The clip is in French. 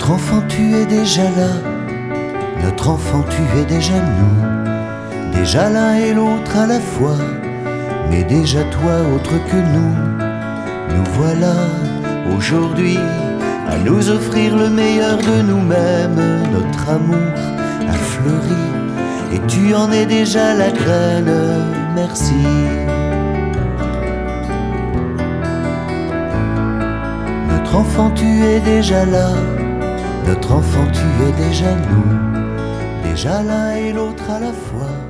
Notre enfant, tu es déjà là. Notre enfant, tu es déjà nous. Déjà l'un et l'autre à la fois, mais déjà toi autre que nous. Nous voilà aujourd'hui à nous offrir le meilleur de nous-mêmes. Notre amour a fleuri et tu en es déjà la graine. Merci. Notre enfant, tu es déjà là. Notre enfant, tu es déjà nous. Déjà l'un et l'autre à la fois,